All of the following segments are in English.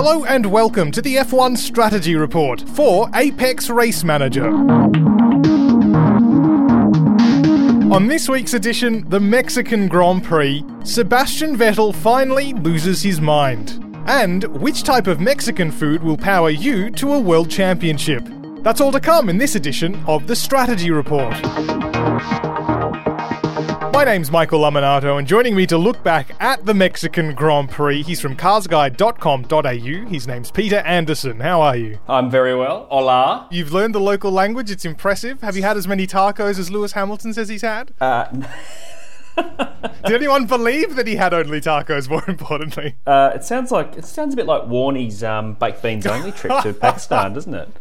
Hello and welcome to the F1 Strategy Report for Apex Race Manager. On this week's edition, the Mexican Grand Prix, Sebastian Vettel finally loses his mind. And which type of Mexican food will power you to a world championship? That's all to come in this edition of the Strategy Report. My name's Michael Laminato, and joining me to look back at the Mexican Grand Prix, he's from carsguide.com.au. His name's Peter Anderson. How are you? I'm very well. Hola. You've learned the local language. It's impressive. Have you had as many tacos as Lewis Hamilton says he's had? Did anyone believe that he had only tacos, more importantly? It sounds a bit like Warnie's baked beans only trip to Pakistan, doesn't it?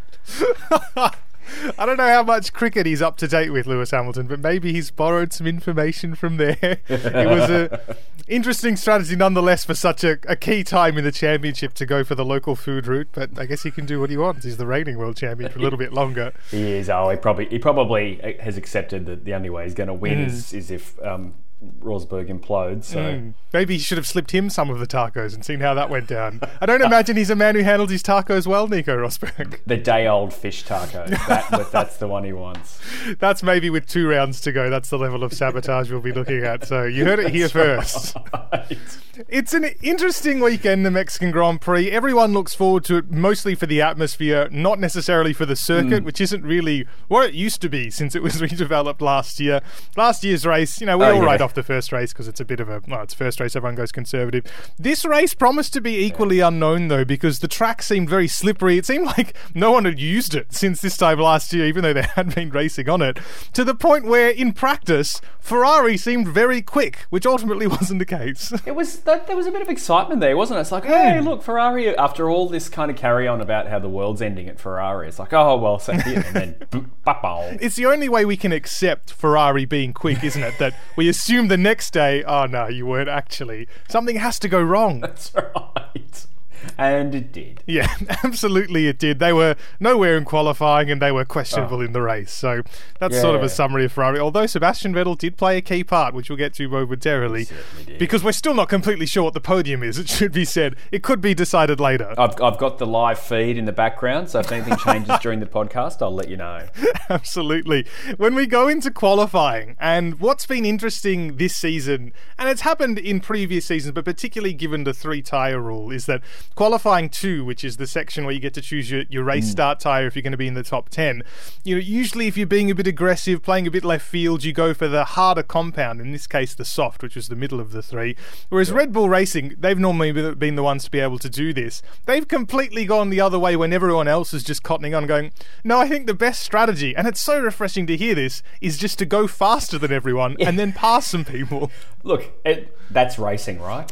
I don't know how much cricket he's up to date with, Lewis Hamilton, but maybe he's borrowed some information from there. It was an interesting strategy nonetheless for such a key time in the championship to go for the local food route, but I guess he can do what he wants. He's the reigning world champion for a little bit longer. He is. He probably has accepted that the only way he's going to win is if Rosberg implodes. So maybe he should have slipped him some of the tacos and seen how that went down. I don't imagine he's a man who handles his tacos well, Nico Rosberg. The day-old fish taco. That's the one he wants. That's maybe with 2 rounds to go. That's the level of sabotage we'll be looking at. So you heard it here first. Right. It's an interesting weekend, the Mexican Grand Prix. Everyone looks forward to it mostly for the atmosphere, not necessarily for the circuit, which isn't really what it used to be since it was redeveloped last year. Last year's race, we all write off the first race because it's a bit of it's first race, everyone goes conservative. This race promised to be equally unknown, though, because the track seemed very slippery. It seemed like no one had used it since this time last year, even though they had been racing on it, to the point where, in practice, Ferrari seemed very quick, which ultimately wasn't the case. There was a bit of excitement there, wasn't it? It's like, hey, look, Ferrari, after all this kind of carry-on about how the world's ending at Ferrari, it's like, oh, well, so here, and then, It's the only way we can accept Ferrari being quick, isn't it? That we assume the next day, oh, no, you weren't actually. Something has to go wrong. That's right. And it did. Yeah, absolutely it did. They were nowhere in qualifying and they were questionable in the race. So that's sort of a summary of Ferrari. Although Sebastian Vettel did play a key part, which we'll get to momentarily, because we're still not completely sure what the podium is. It should be said. It could be decided later. I've got the live feed in the background, so if anything changes during the podcast, I'll let you know. Absolutely. When we go into qualifying, and what's been interesting this season, and it's happened in previous seasons, but particularly given the 3-tyre rule, is that qualifying 2, which is the section where you get to choose your race start tyre if you're going to be in the top 10, usually if you're being a bit aggressive, playing a bit left field, you go for the harder compound, in this case the soft, which was the middle of the 3. Whereas Red Bull Racing, they've normally been the ones to be able to do this. They've completely gone the other way when everyone else is just cottoning on going, no, I think the best strategy, and it's so refreshing to hear this, is just to go faster than everyone and then pass some people. Look, that's racing, right?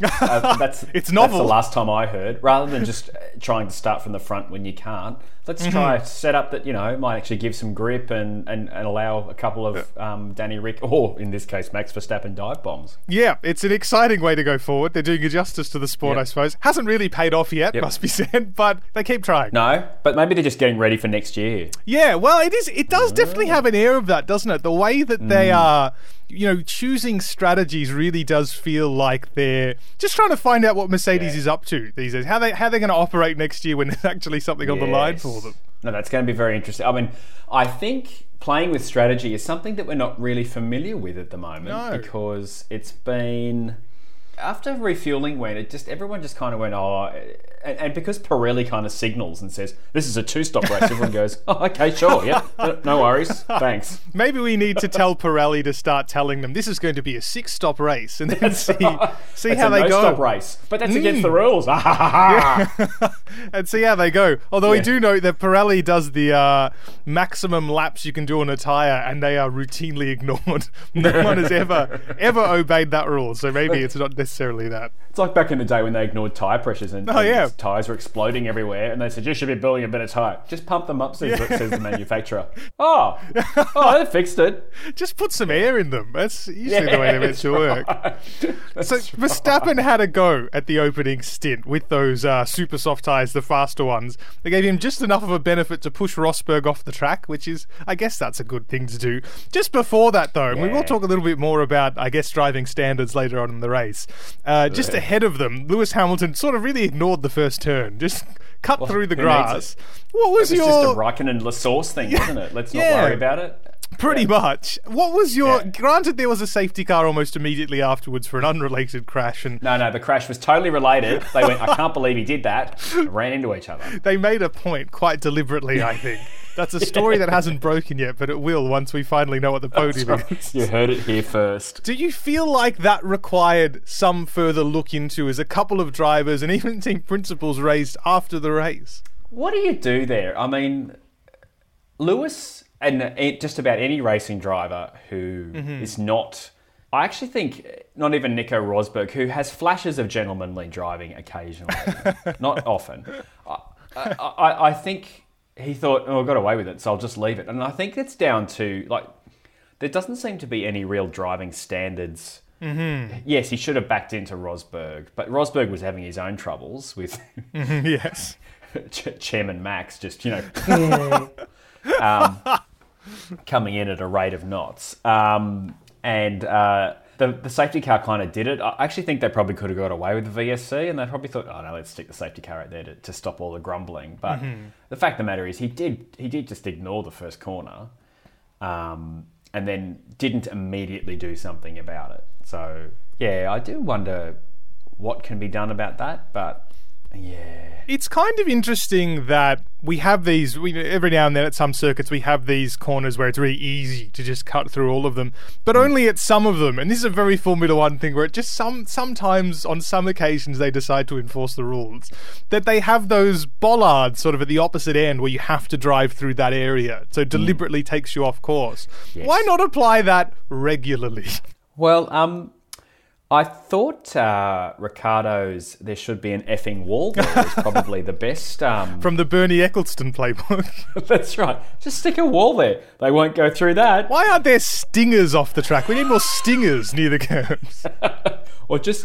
It's novel. That's the last time I heard. Rather than just trying to start from the front when you can't, let's try a setup that might actually give some grip and allow a couple of Danny Rick, or in this case Max Verstappen, dive bombs. Yeah, it's an exciting way to go forward. They're doing a justice to the sport, I suppose. Hasn't really paid off yet, must be said, but they keep trying. No, but maybe they're just getting ready for next year. Yeah, well, it does definitely have an air of that, doesn't it? The way that they are choosing strategies really does feel like they're just trying to find out what Mercedes is up to these days. How they're going to operate next year when there's actually something on the line for them. No, that's going to be very interesting. I mean, I think playing with strategy is something that we're not really familiar with at the moment because it's been... After refueling everyone just kind of went, and because Pirelli kind of signals and says, this is a 2-stop race, everyone goes, oh, okay, sure, yeah, no worries, thanks. Maybe we need to tell Pirelli to start telling them this is going to be a 6-stop race and then see how they go. It's a no-stop race, but that's against the rules. And see how they go. Although we do know that Pirelli does the maximum laps you can do on a tyre and they are routinely ignored. No one has ever obeyed that rule, so maybe it's not necessarily that. It's like back in the day when they ignored tyre pressures and tyres were exploding everywhere and they said, you should be building a better tyre. Just pump them up, says the manufacturer. They fixed it. Just put some air in them. That's usually the way they're meant to work. So Verstappen had a go at the opening stint with those super soft tyres, the faster ones. They gave him just enough of a benefit to push Rosberg off the track, which is, I guess that's a good thing to do. Just before that, though, and we will talk a little bit more about, I guess, driving standards later on in the race. Just ahead of them, Lewis Hamilton sort of really ignored the first turn. Just cut through the who grass. What It was was your... just a Raikkonen Lassource thing, wasn't it? Let's not worry about it. Pretty much. What was your... Yeah. Granted, there was a safety car almost immediately afterwards for an unrelated crash, and No, the crash was totally related. They went, I can't believe he did that. Ran into each other. they made a point quite deliberately, I think. That's a story that hasn't broken yet, but it will once we finally know what the podium is. You heard it here first. Do you feel like that required some further look into as a couple of drivers and even team principals raised after the race? What do you do there? I mean, Lewis and just about any racing driver who is not... I actually think not even Nico Rosberg, who has flashes of gentlemanly driving occasionally, not often. I think he thought, I got away with it, so I'll just leave it. And I think it's down to, there doesn't seem to be any real driving standards. Mm-hmm. Yes, he should have backed into Rosberg, but Rosberg was having his own troubles with Yes. Chairman Max just, coming in at a rate of knots. The safety car kind of did it. I actually think they probably could have got away with the VSC, and they probably thought, oh no, let's stick the safety car out there to stop all the grumbling. But the fact of the matter is, he did just ignore the first corner, and then didn't immediately do something about it. So yeah, I do wonder what can be done about that, but yeah. It's kind of interesting that we have these, every now and then at some circuits, we have these corners where it's really easy to just cut through all of them, but only at some of them. And this is a very Formula One thing where it just sometimes, on some occasions, they decide to enforce the rules. That they have those bollards sort of at the opposite end where you have to drive through that area. So it deliberately takes you off course. Yes. Why not apply that regularly? Well, I thought Ricardo's "there should be an effing wall" there was probably the best. From the Bernie Eccleston playbook. That's right. Just stick a wall there. They won't go through that. Why aren't there stingers off the track? We need more stingers near the curbs. Or just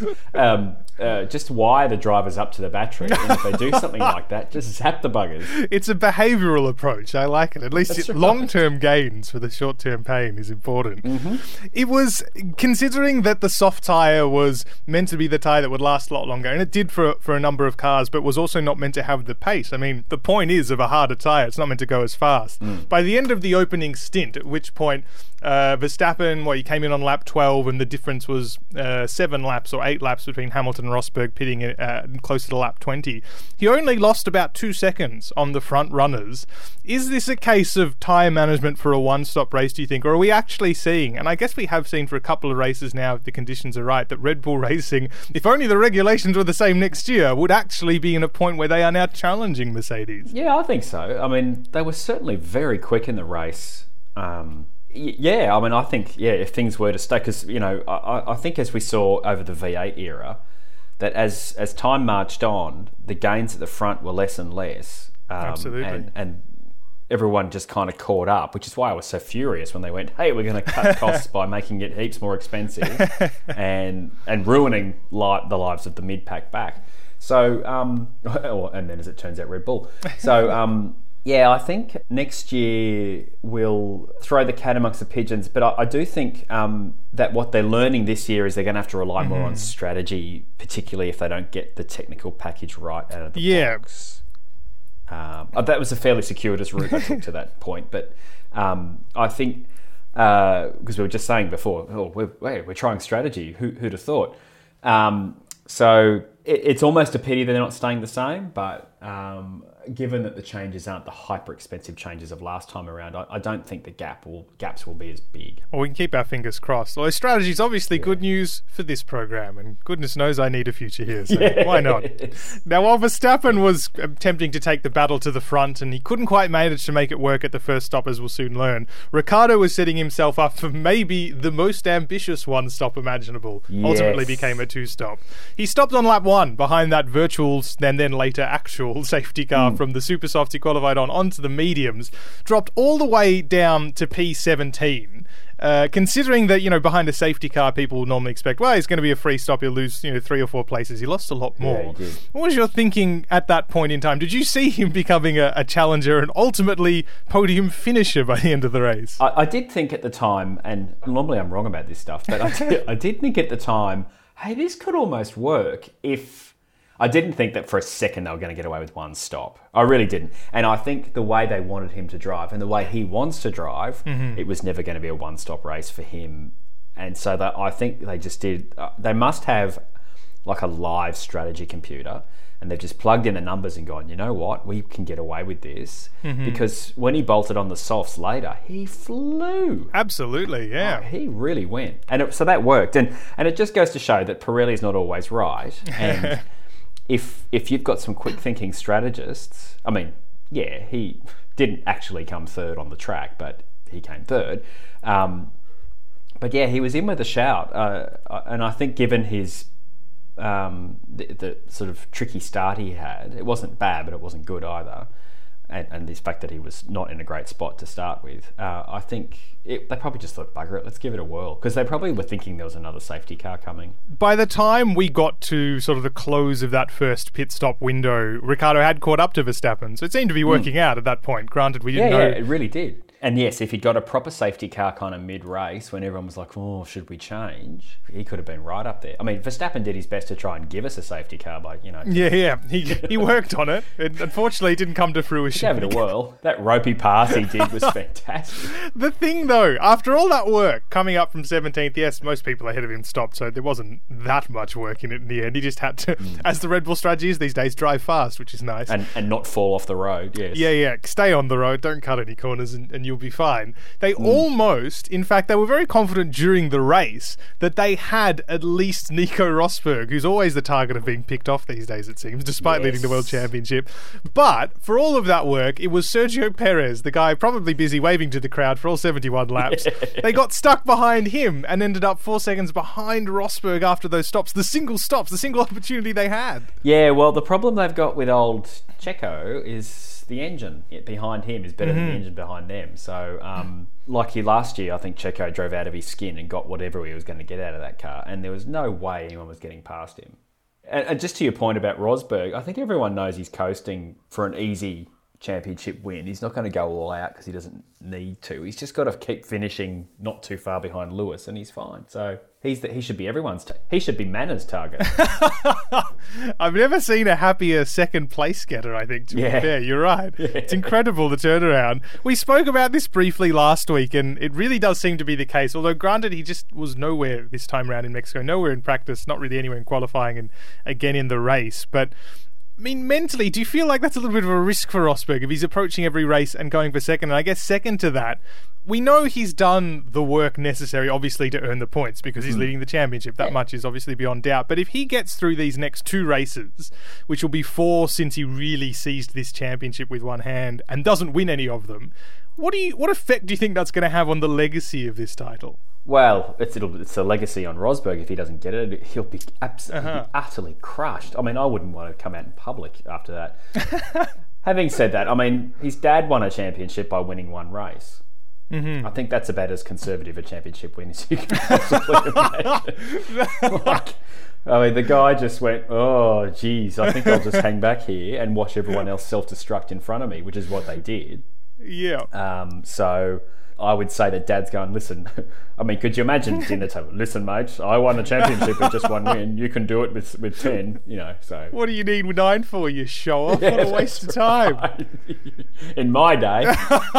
wire the drivers up to the battery. And if they do something like that, just zap the buggers. It's a behavioural approach. I like it. At least long-term gains for the short-term pain is important. Mm-hmm. It was, considering that the soft tyre was meant to be the tyre that would last a lot longer, and it did for a number of cars, but was also not meant to have the pace. I mean, the point is of a harder tyre, it's not meant to go as fast. By the end of the opening stint, at which point Verstappen, he came in on lap 12, and the difference was 7 laps or 8 laps between Hamilton and Rosberg pitting closer to lap 20. He only lost about 2 seconds on the front runners. Is this a case of tyre management for a one-stop race, do you think? Or are we actually seeing, and I guess we have seen for a couple of races now, if the conditions are right, that Red Bull Racing, if only the regulations were the same next year, would actually be in a point where they are now challenging Mercedes? Yeah, I think so. I mean, they were certainly very quick in the race. Yeah, I mean, I think, if things were to stay, because, I think as we saw over the V8 era, that as time marched on, the gains at the front were less and less. Absolutely. And everyone just kind of caught up, which is why I was so furious when they went, hey, we're going to cut costs by making it heaps more expensive and ruining the lives of the mid-pack back. So, and then as it turns out, Red Bull. So, yeah, I think next year we'll throw the cat amongst the pigeons, but I do think that what they're learning this year is they're going to have to rely more on strategy, particularly if they don't get the technical package right out of the box. That was a fairly circuitous route I took to that point, but I think, because we were just saying before, we're trying strategy, who'd have thought? So it's almost a pity that they're not staying the same, but given that the changes aren't the hyper expensive changes of last time around, I don't think the gaps will be as big. Well, we can keep our fingers crossed. Well, strategy is obviously good news for this program, and goodness knows I need a future here, so why not? Now, while Verstappen was attempting to take the battle to the front, and he couldn't quite manage to make it work at the first stop, as we'll soon learn, Ricciardo was setting himself up for maybe the most ambitious one-stop imaginable. Ultimately became a two-stop. He stopped on lap 1 behind that virtual and then later actual safety car from the super softs he qualified onto the mediums, dropped all the way down to P17. Considering that, behind a safety car, people normally expect, it's going to be a free stop, he'll lose, 3 or 4 places. He lost a lot more. Yeah, he did. What was your thinking at that point in time? Did you see him becoming a challenger and ultimately podium finisher by the end of the race? I did think at the time, and normally I'm wrong about this stuff, but I did think at the time, hey, this could almost work if... I didn't think that for a second they were going to get away with one stop. I really didn't. And I think the way they wanted him to drive and the way he wants to drive, it was never going to be a one-stop race for him. And so I think they just did... they must have like a live strategy computer, and they've just plugged in the numbers and gone, you know what, we can get away with this. Because when he bolted on the softs later, he flew. Absolutely, yeah. Oh, he really went. And so that worked. And it just goes to show that Pirelli's not always right. And... If you've got some quick-thinking strategists, I mean, yeah, he didn't actually come third on the track, but he came third. But yeah, he was in with a shout, and I think given his the sort of tricky start he had, it wasn't bad, but it wasn't good either. And this fact that he was not in a great spot to start with, I think they probably just thought, bugger it, let's give it a whirl. Because they probably were thinking there was another safety car coming. By the time we got to sort of the close of that first pit stop window, Ricciardo had caught up to Verstappen. So it seemed to be working out at that point. Granted, we didn't know... Yeah, it really did. And yes, if he'd got a proper safety car kind of mid-race when everyone was like, oh, should we change? He could have been right up there. I mean, Verstappen did his best to try and give us a safety car by, Yeah. He worked on it. It unfortunately didn't come to fruition. He gave it a whirl. That ropey pass he did was fantastic. The thing, though, after all that work, coming up from 17th, yes, most people ahead of him stopped, so there wasn't that much work in it in the end. He just had to, as the Red Bull strategy is these days, drive fast, which is nice. And not fall off the road, yes. Yeah. Stay on the road, don't cut any corners, and you'll be fine. They almost, in fact, they were very confident during the race that they had at least Nico Rosberg, who's always the target of being picked off these days, it seems, despite leading the World Championship. But for all of that work, it was Sergio Perez, the guy probably busy waving to the crowd for all 71 laps. They got stuck behind him and ended up 4 seconds behind Rosberg after those stops. The single opportunity they had. Yeah, well, the problem they've got with old Checo is the engine behind him is better than the engine behind them. So, like last year, I think Checo drove out of his skin and got whatever he was going to get out of that car, and there was no way anyone was getting past him. And just to your point about Rosberg, I think everyone knows he's coasting for an easy championship win. He's not going to go all out because he doesn't need to. He's just got to keep finishing not too far behind Lewis, and he's fine. So he should be everyone's. He should be Mannor's target. I've never seen a happier second place getter, I think, to be fair. You're right. Yeah. It's incredible, the turnaround. We spoke about this briefly last week, and it really does seem to be the case. Although, granted, he just was nowhere this time around in Mexico, nowhere in practice, not really anywhere in qualifying, and again in the race. But I mean, mentally, do you feel like that's a little bit of a risk for Rosberg if he's approaching every race and going for second? And I guess second to that, we know he's done the work necessary, obviously, to earn the points because he's leading the championship. That much is obviously beyond doubt. But if he gets through these next 2 races, which will be 4 since he really seized this championship with one hand and doesn't win any of them, what effect do you think that's going to have on the legacy of this title? Well, it's a legacy on Rosberg. If he doesn't get it, he'll be absolutely utterly crushed. I mean, I wouldn't want to come out in public after that. Having said that, I mean, his dad won a championship by winning 1 race. I think that's about as conservative a championship win as you can possibly imagine. I mean, the guy just went, oh, geez, I think I'll just hang back here and watch everyone else self-destruct in front of me, which is what they did. Yeah. So I would say that Dad's going, listen, I mean, could you imagine dinner table? Listen, mate, I won a championship with just 1 win. You can do it with 10, so. What do you need 9 for, you show off? What a waste of time. In my day.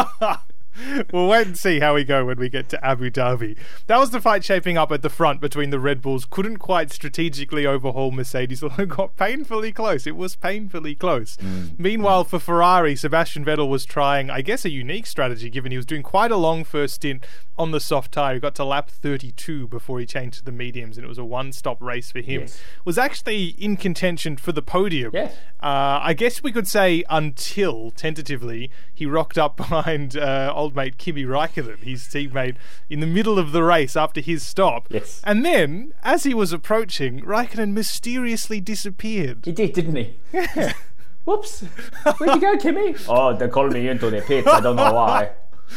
We'll wait and see how we go when we get to Abu Dhabi. That was the fight shaping up at the front between the Red Bulls. Couldn't quite strategically overhaul Mercedes, although got painfully close. It was painfully close. Meanwhile, for Ferrari, Sebastian Vettel was trying, I guess, a unique strategy, given he was doing quite a long first stint on the soft tyre. He got to lap 32 before he changed to the mediums, and it was a one-stop race for him. Yes. Was actually in contention for the podium. Yes. I guess we could say until, tentatively, he rocked up behind old mate Kimi Räikkönen, his teammate, in the middle of the race after his stop. Yes. And then, as he was approaching, Räikkönen mysteriously disappeared. He did, didn't he? Yeah. Whoops. Where'd you go, Kimi? Oh, they called me into the pits. I don't know why.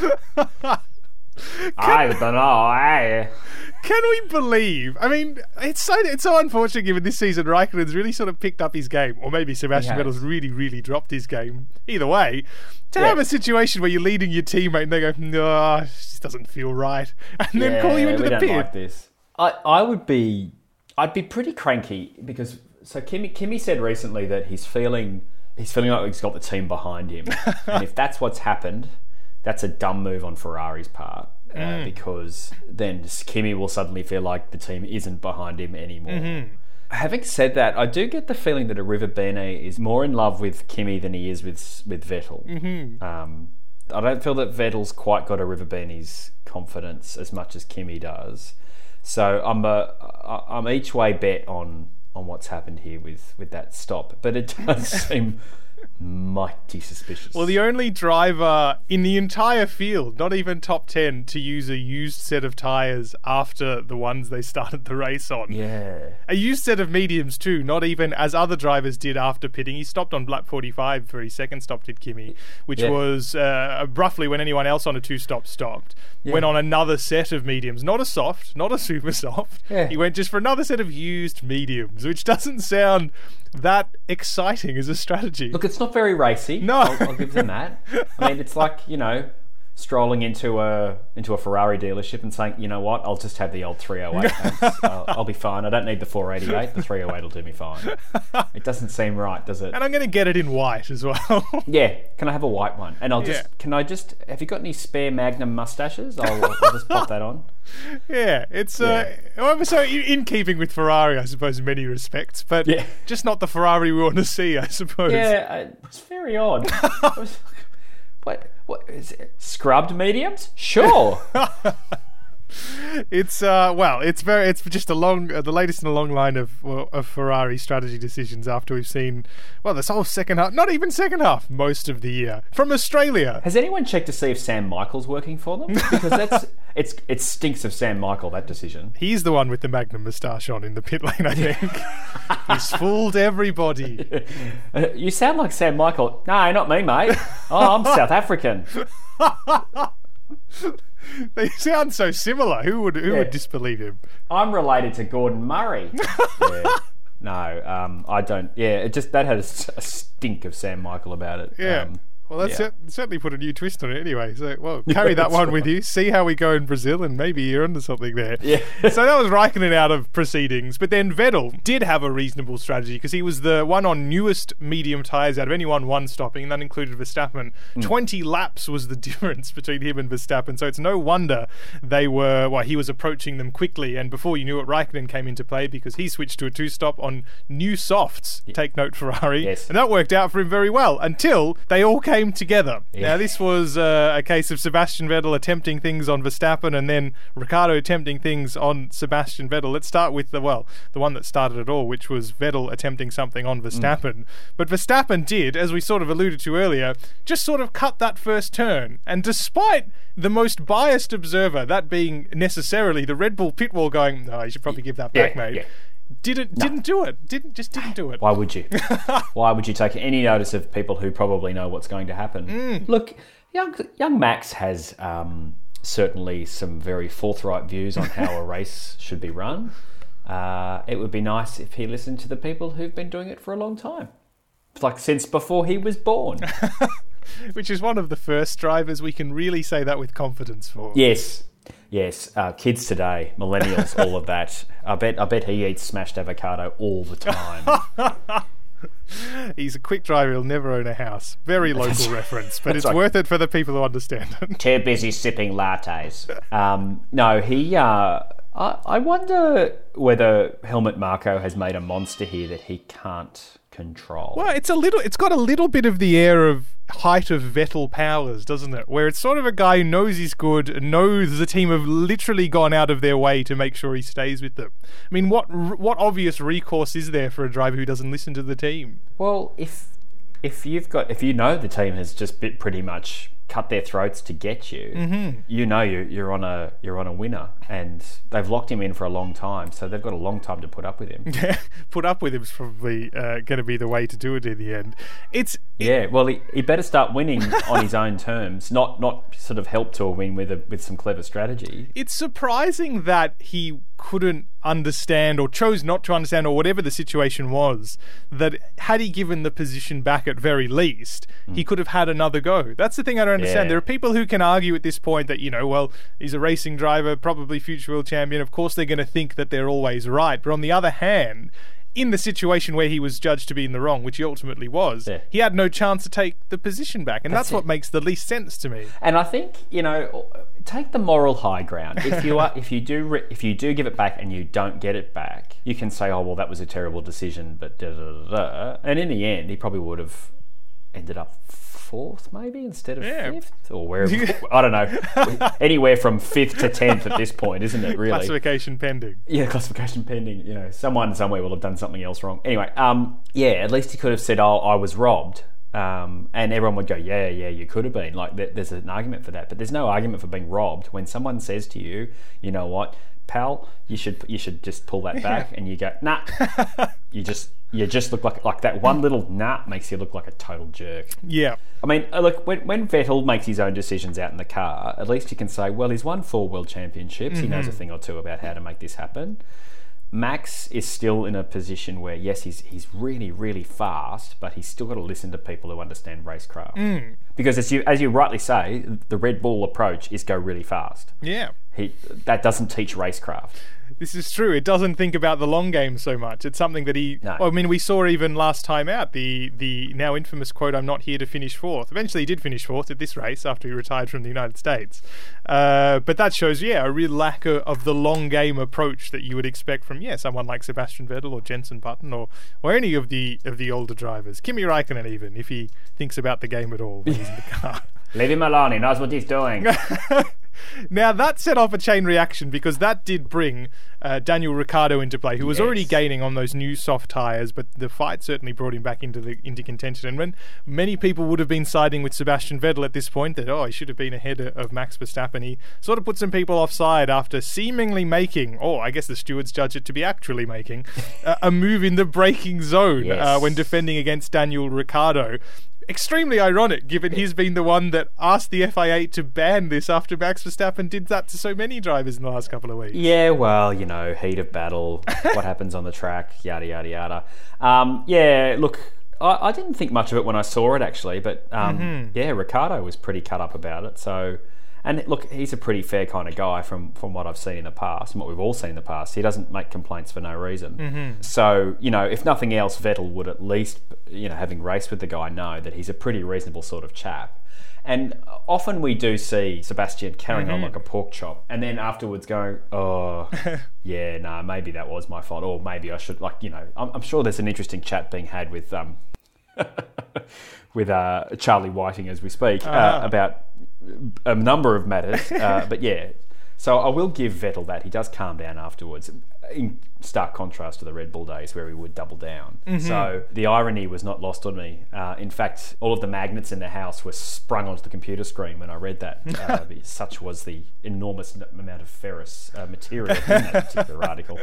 I don't know. Can we believe? I mean, it's so unfortunate given this season Raikkonen's really sort of picked up his game, or maybe Sebastian Vettel's really, really dropped his game. Either way, to have a situation where you're leading your teammate and they go, no, this doesn't feel right, and then call you into the pit. Like this. I'd be pretty cranky because So Kimi said recently that he's feeling like he's got the team behind him, and if that's what's happened, that's a dumb move on Ferrari's part, because then Kimi will suddenly feel like the team isn't behind him anymore. Mm-hmm. Having said that, I do get the feeling that Arrivabene is more in love with Kimi than he is with Vettel. Mm-hmm. I don't feel that Vettel's quite got Arrivabene's confidence as much as Kimi does. So I'm each way bet on what's happened here with that stop, but it does seem mighty suspicious. Well, the only driver in the entire field, not even top 10, to use a used set of tyres after the ones they started the race on. Yeah. A used set of mediums too, not even as other drivers did after pitting. He stopped on lap 45 for his second stop, did Kimi, which was roughly when anyone else on a two-stop stopped. Yeah. Went on another set of mediums, not a soft, not a super soft. Yeah. He went just for another set of used mediums, which doesn't sound that exciting as a strategy. Look, it's not very racy. No. I'll give them that. I mean, it's like, strolling into a Ferrari dealership and saying, you know what, I'll just have the old 308. Thanks. I'll be fine. I don't need the 488. The 308 will do me fine. It doesn't seem right, does it? And I'm going to get it in white as well. Yeah. Can I have a white one? And have you got any spare Magnum mustaches? I'll just pop that on. Yeah, it's so in keeping with Ferrari, I suppose, in many respects, but just not the Ferrari we want to see, I suppose. Yeah, it was very odd. What is it? Scrubbed mediums? Sure. It's just the latest in a long line of Ferrari strategy decisions after we've seen this whole second half, not even second half, most of the year from Australia. Has anyone checked to see if Sam Michael's working for them? Because it stinks of Sam Michael, that decision. He's the one with the Magnum moustache on in the pit lane, I think. He's fooled everybody. You sound like Sam Michael. No, not me, mate. Oh, I'm South African. They sound so similar. Who would disbelieve him? I'm related to Gordon Murray. No, I don't. Yeah, it just that had a stink of Sam Michael about it. Yeah. Well, that's certainly put a new twist on it anyway. So, carry that one with you. See how we go in Brazil, and maybe you're onto something there. Yeah. So that was Raikkonen out of proceedings. But then Vettel did have a reasonable strategy because he was the one on newest medium tyres out of anyone one stopping, and that included Verstappen. 20 laps was the difference between him and Verstappen. So it's no wonder he was approaching them quickly. And before you knew it, Raikkonen came into play because he switched to a two-stop on new softs. Yeah. Take note, Ferrari. Yes. And that worked out for him very well until they all came together. Yeah. Now, this was a case of Sebastian Vettel attempting things on Verstappen and then Ricciardo attempting things on Sebastian Vettel. Let's start with the one that started it all, which was Vettel attempting something on Verstappen. But Verstappen did, as we sort of alluded to earlier, just sort of cut that first turn. And despite the most biased observer, that being necessarily the Red Bull pit wall going, no, you should probably give that back, mate. Yeah. Didn't do it. Didn't do it. Why would you? Why would you take any notice of people who probably know what's going to happen? Look, young Max has certainly some very forthright views on how a race should be run. It would be nice if he listened to the people who've been doing it for a long time, like since before he was born. Which is one of the first drivers we can really say that with confidence for. Yes, kids today, millennials, all of that. I bet he eats smashed avocado all the time. He's a quick driver. He'll never own a house. Very local reference, but it's worth it for the people who understand it. Too busy sipping lattes. No, he. I wonder whether Helmut Marko has made a monster here that he can't control. Well, it's got a little bit of the air of height of Vettel powers, doesn't it? Where it's sort of a guy who knows he's good, knows the team have literally gone out of their way to make sure he stays with them. I mean, what obvious recourse is there for a driver who doesn't listen to the team? Well, if you know the team has just pretty much cut their throats to get you, you know you're on a winner, and they've locked him in for a long time, so they've got a long time to put up with him. Yeah, put up with him is probably going to be the way to do it in the end. Well, he better start winning on his own terms, not sort of help to a win with some clever strategy. It's surprising that he couldn't understand or chose not to understand, or whatever the situation was, that had he given the position back at very least, he could have had another go. That's the thing I don't understand. There are people who can argue at this point that, he's a racing driver, probably future world champion. Of course they're going to think that they're always right. But on the other hand, in the situation where he was judged to be in the wrong, which he ultimately was, he had no chance to take the position back. And that's what makes the least sense to me. And I think, take the moral high ground. If you do give it back and you don't get it back, you can say, oh, well, that was a terrible decision, but da da da da. And in the end, he probably would have ended up fourth, maybe, instead of fifth, or wherever. I don't know. Anywhere from 5th to 10th at this point, isn't it? Really, classification pending. Yeah, classification pending. Someone somewhere will have done something else wrong. Anyway, at least he could have said, "Oh, I was robbed," and everyone would go, "Yeah, you could have been." Like, there's an argument for that, but there's no argument for being robbed when someone says to you, "You know what, pal, you should just pull that back," and you go, "Nah," you just look like that one little makes you look like a total jerk. Yeah. I mean, look, when Vettel makes his own decisions out in the car, at least you can say, well, he's won 4 world championships. He knows a thing or two about how to make this happen. Max is still in a position where, yes, he's really, really fast, but he's still got to listen to people who understand racecraft. Because as you rightly say, the Red Bull approach is go really fast. Yeah. That doesn't teach racecraft. This is true. It doesn't think about the long game so much. It's something that we saw even last time out, the now infamous quote, "I'm not here to finish fourth." Eventually he did finish fourth at this race after he retired from the United States. But that shows, a real lack of the long game approach that you would expect from, someone like Sebastian Vettel or Jenson Button or any of the older drivers. Kimi Raikkonen even, if he thinks about the game at all when he's in the car. Leave him alone. He knows what he's doing. Now, that set off a chain reaction because that did bring Daniel Ricciardo into play, who was already gaining on those new soft tyres, but the fight certainly brought him back into contention. And when many people would have been siding with Sebastian Vettel at this point, that, he should have been ahead of Max Verstappen, he sort of put some people offside after seemingly making, I guess the stewards judge it to be actually making, a move in the braking zone when defending against Daniel Ricciardo. Extremely ironic, given he's been the one that asked the FIA to ban this after Max Verstappen did that to so many drivers in the last couple of weeks. Yeah, well, heat of battle, what happens on the track, yada, yada, yada. Look, I didn't think much of it when I saw it, actually, but Ricciardo was pretty cut up about it, so... And look, he's a pretty fair kind of guy from what I've seen in the past and what we've all seen in the past. He doesn't make complaints for no reason. So, if nothing else, Vettel would at least, having raced with the guy, know that he's a pretty reasonable sort of chap. And often we do see Sebastian carrying on like a pork chop and then afterwards going, maybe that was my fault, or maybe I should, I'm sure there's an interesting chat being had with Charlie Whiting as we speak about a number of matters, but so I will give Vettel that. He does calm down afterwards, in stark contrast to the Red Bull days where he would double down. So the irony was not lost on me. In fact, all of the magnets in the house were sprung onto the computer screen when I read that. Such was the enormous amount of ferrous material in that particular article.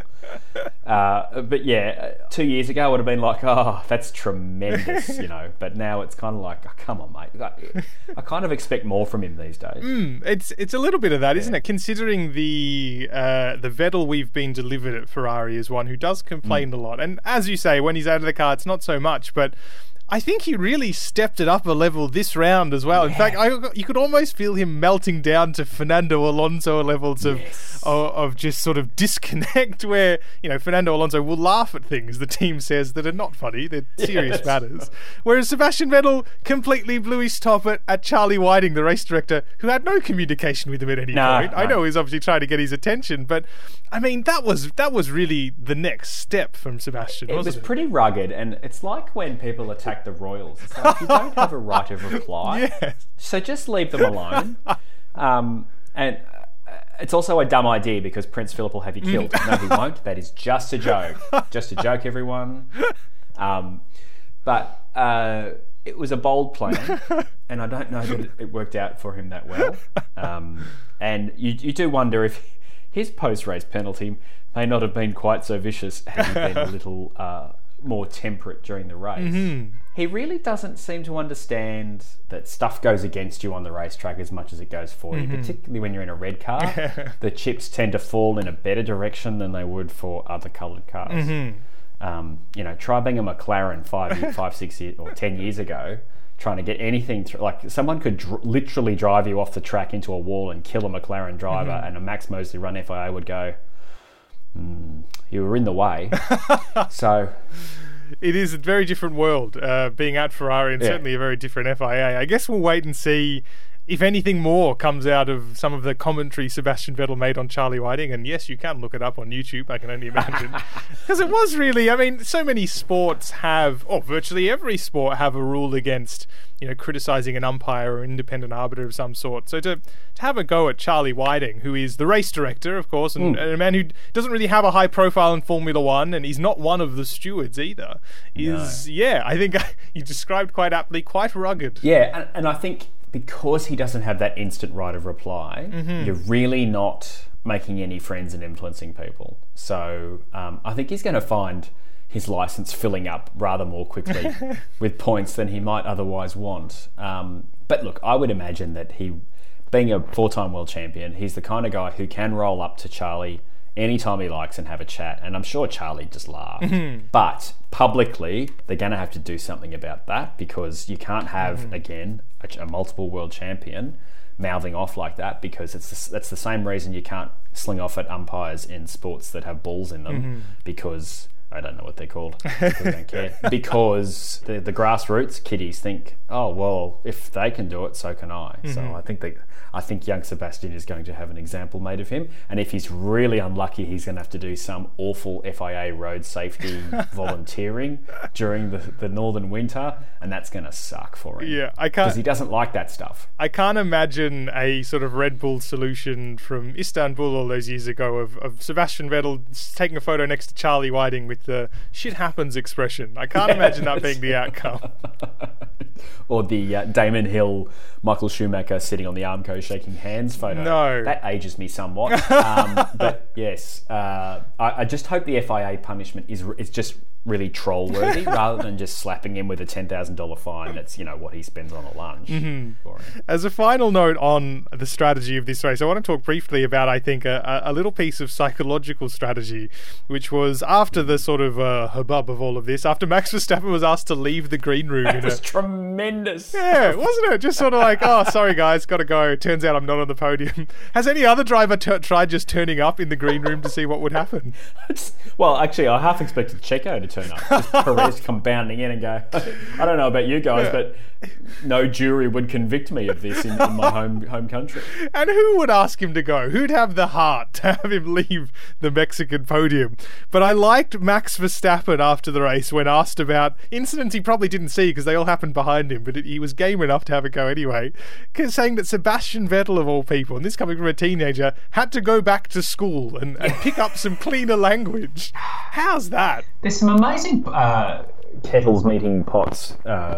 But 2 years ago I would have been like, that's tremendous, but now it's kind of like, come on, mate. I kind of expect more from him these days. It's a little bit of that, isn't it? Considering the Vettel we've been delivered at Ferrari is one who does complain a lot, and as you say, when he's out of the car it's not so much, but I think he really stepped it up a level this round as well. In fact, you could almost feel him melting down to Fernando Alonso levels of just sort of disconnect where, Fernando Alonso will laugh at things the team says that are not funny, they're serious matters. Whereas Sebastian Vettel completely blew his top at Charlie Whiting, the race director, who had no communication with him at any point. I know he's obviously trying to get his attention, but I mean, that was really the next step from Sebastian, wasn't it? It was pretty rugged, and it's like when people attack the royals. It's like, you don't have a right of reply. So just leave them alone. And it's also a dumb idea because Prince Philip will have you killed. No, he won't. That is just a joke. Just a joke, everyone. But it was a bold plan, and I don't know that it worked out for him that well. And you do wonder if his post-race penalty may not have been quite so vicious had he been a little more temperate during the race. He really doesn't seem to understand that stuff goes against you on the racetrack as much as it goes for you, particularly when you're in a red car. The chips tend to fall in a better direction than they would for other coloured cars. Try being a McLaren 5, 6 years or 10 years ago, trying to get anything through. Like, someone could literally drive you off the track into a wall and kill a McLaren driver, and a Max Mosley Run FIA would go, you were in the way. So it is a very different world being at Ferrari, and certainly a very different FIA. I guess we'll wait and see if anything more comes out of some of the commentary Sebastian Vettel made on Charlie Whiting. And yes, you can look it up on YouTube, I can only imagine. Because it was really, I mean, so many sports have, or virtually every sport have a rule against, criticising an umpire or independent arbiter of some sort. So to have a go at Charlie Whiting, who is the race director, of course, and a man who doesn't really have a high profile in Formula One, and he's not one of the stewards either, I think you described quite aptly, quite rugged. Yeah, and I think because he doesn't have that instant right of reply, you're really not making any friends and influencing people. So I think he's going to find his license filling up rather more quickly with points than he might otherwise want. But look, I would imagine that he, being a 4-time world champion, he's the kind of guy who can roll up to Charlie anytime he likes and have a chat, and I'm sure Charlie just laughed. But publicly, they're going to have to do something about that, because you can't have, again, a multiple world champion mouthing off like that, because that's the same reason you can't sling off at umpires in sports that have balls in them, because I don't know what they're called. I don't care. Because the grassroots kiddies think, oh well, if they can do it, so can I. So I think young Sebastian is going to have an example made of him, and if he's really unlucky, he's going to have to do some awful FIA road safety volunteering during the northern winter, and that's going to suck for him. Yeah, I can't, because he doesn't like that stuff. I can't imagine a sort of Red Bull solution from Istanbul all those years ago of Sebastian Vettel taking a photo next to Charlie Whiting with the "shit happens" expression. I can't imagine that being the outcome. Or the Damon Hill, Michael Schumacher sitting on the Armco shaking hands photo. No. That ages me somewhat. But yes, I just hope the FIA punishment is just really troll-worthy rather than just slapping him with a $10,000 fine. That's, what he spends on a lunch. As a final note on the strategy of this race, I want to talk briefly about, I think, a little piece of psychological strategy, which was after the sort of hubbub of all of this, after Max Verstappen was asked to leave the green room. It was tremendous. Yeah, wasn't it? Just sort of like, oh, sorry guys, got to go. Turns out I'm not on the podium. Has any other driver tried just turning up in the green room to see what would happen? Well, actually, I half expected Checo to turn up. Just Perez come bounding in and go, I don't know about you guys, but no jury would convict me of this in my home country. And who would ask him to go? Who'd have the heart to have him leave the Mexican podium? But I liked Max Verstappen after the race when asked about incidents he probably didn't see because they all happened behind him, but he was game enough to have a go anyway, saying that Sebastian Vettel, of all people, and this coming from a teenager, had to go back to school and pick up some cleaner language. How's that? There's some amazing kettles meeting pots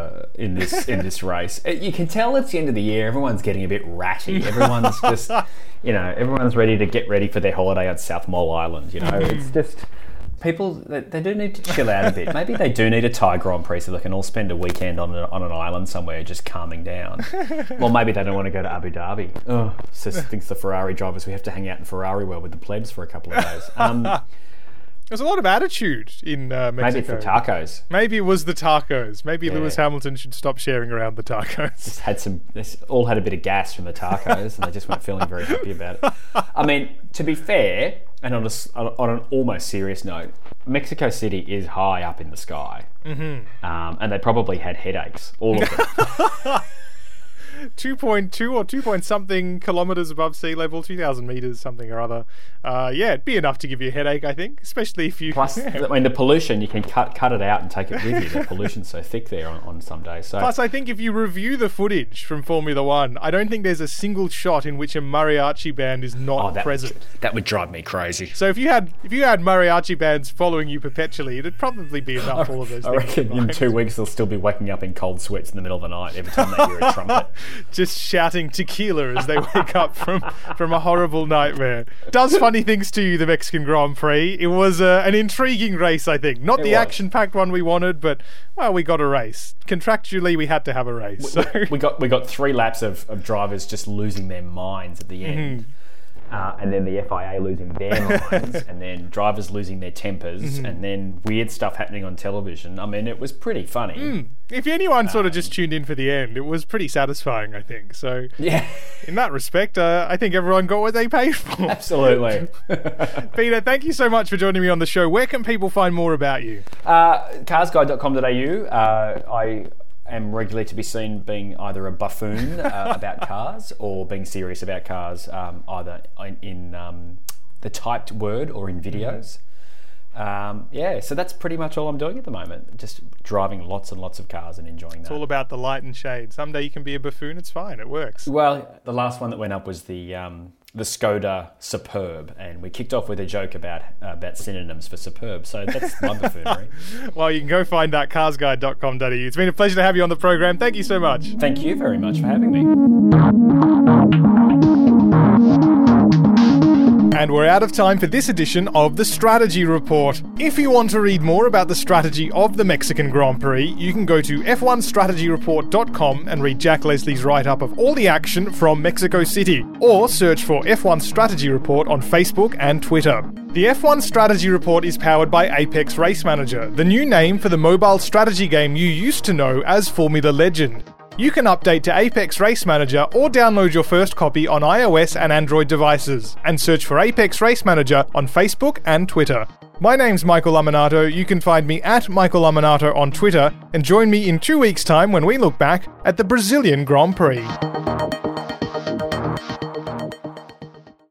in this race. You can tell it's the end of the year. Everyone's getting a bit ratty. Everyone's just, everyone's ready to get ready for their holiday at South Mole Island. It's just people. They do need to chill out a bit. Maybe they do need a Thai Grand Prix so they can all spend a weekend on an island somewhere, just calming down. Well, maybe they don't want to go to Abu Dhabi. Oh, thinks the Ferrari drivers. We have to hang out in Ferrari World with the plebs for a couple of days. There's a lot of attitude in Mexico. Maybe it's the tacos. Maybe it was the tacos. Maybe Lewis Hamilton should stop sharing around the tacos. They all had a bit of gas from the tacos, and they just weren't feeling very happy about it. I mean, to be fair, and on an almost serious note, Mexico City is high up in the sky, and they probably had headaches, all of them. 2.2 or 2 point something kilometres above sea level, 2,000 metres, something or other. It'd be enough to give you a headache, I think, especially if you... Plus, the pollution, you can cut it out and take it with you. The pollution's so thick there on some days. So. Plus, I think if you review the footage from Formula One, I don't think there's a single shot in which a mariachi band is not present. That would drive me crazy. So if you had mariachi bands following you perpetually, it'd probably be enough, all of those I things. reckon in 2 weeks they'll still be waking up in cold sweats in the middle of the night every time they hear a trumpet. Just shouting tequila as they wake up from a horrible nightmare. Does funny things to you, the Mexican Grand Prix. It was an intriguing race, I think. Not the action-packed one we wanted, but, well, we got a race. Contractually, we had to have a race. We got 3 laps of drivers just losing their minds at the end. and then the FIA losing their minds, and then drivers losing their tempers, and then weird stuff happening on television. I mean, it was pretty funny. If anyone sort of just tuned in for the end, it was pretty satisfying, I think. So, Yeah. in that respect, I think everyone got what they paid for. Absolutely. Peter, thank you so much for joining me on the show. Where can people find more about you? Carsguide.com.au. I am regularly to be seen being either a buffoon about cars or being serious about cars, either in the typed word or in videos. So that's pretty much all I'm doing at the moment. Just driving lots and lots of cars and enjoying that. It's all about the light and shade. Someday you can be a buffoon. It's fine. It works. Well, the last one that went up was the Skoda Superb, and we kicked off with a joke about synonyms for superb. So that's my buffoonery. Well, you can go find that carsguide.com.au. It's been a pleasure to have you on the program. Thank you so much. Thank you very much for having me. And we're out of time for this edition of the Strategy Report. If you want to read more about the strategy of the Mexican Grand Prix, you can go to f1strategyreport.com and read Jack Leslie's write-up of all the action from Mexico City, or search for F1 Strategy Report on Facebook and Twitter. The F1 Strategy Report is powered by Apex Race Manager, the new name for the mobile strategy game you used to know as Formula Legend. You can update to Apex Race Manager or download your first copy on iOS and Android devices, and search for Apex Race Manager on Facebook and Twitter. My name's Michael Laminato. You can find me at Michael Laminato on Twitter, and join me in 2 weeks' time when we look back at the Brazilian Grand Prix.